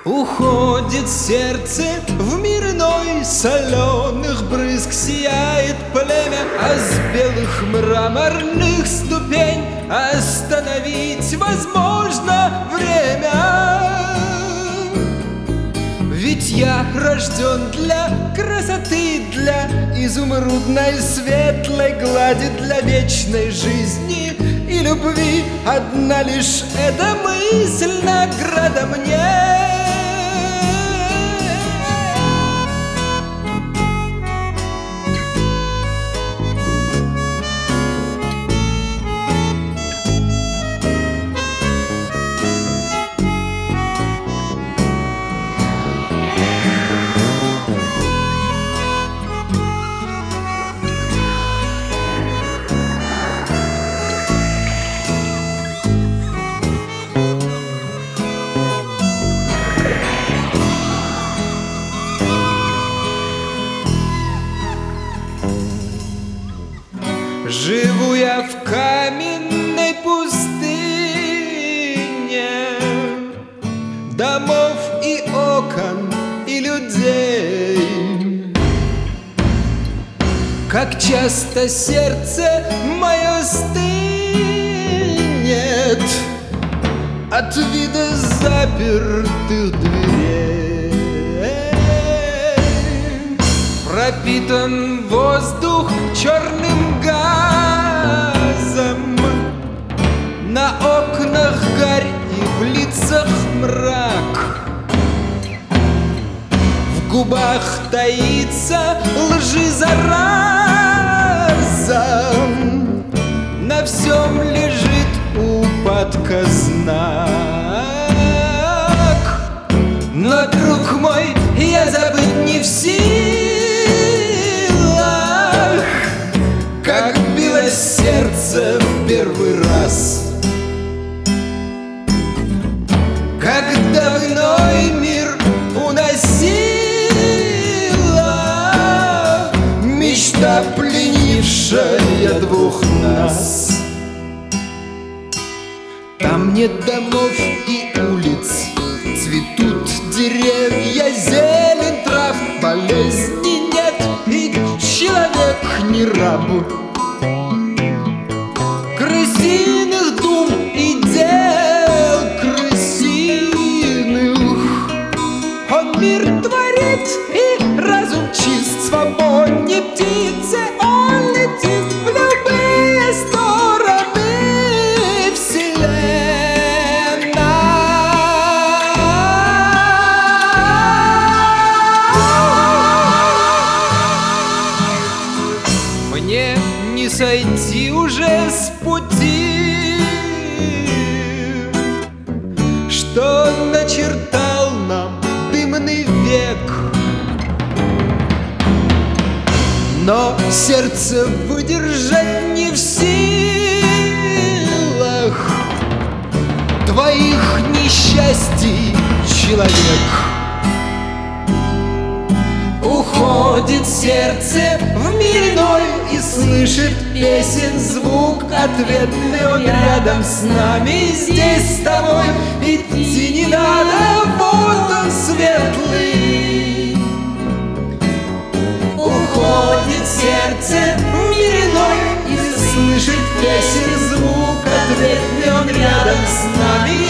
Уходит сердце в мир иной, соленых брызг сияет племя, а с белых мраморных ступень остановить возможно время. Ведь я рожден для красоты, для изумрудной светлой глади, для вечной жизни и любви. Одна лишь эта мысль награда мне. Живу я в каменной пустыне домов и окон и людей. Как часто сердце мое стынет от вида запертых дверей. Пропитан воздух черным газом, на окнах гарь и в лицах мрак. В губах таится лжи зараза, на всем лежит упадка знак. Но, друг мой, я забыть не в силах, как билось сердце в первый раз, когда в иной мир уносила мечта, пленившая двух нас. Там нет домов и улиц, цветут деревья, зелень трав, болезни нет, и человек не раб. Крысиных дум и дел крысиных он мир творит, и разум чист, свободнее птицы. Он летит в любые стороны вселенной. Мне не сойти уже с пути, что начертал нам дымный век. Но сердце выдержать не в силах твоих несчастий, человек. Уходит сердце в мир иной и слышит песен звук ответный. Он рядом с нами, здесь с тобой, идти не надо, вот он светлый. Уходит сердце в мир иной и слышит песен звук ответный. Он рядом с нами,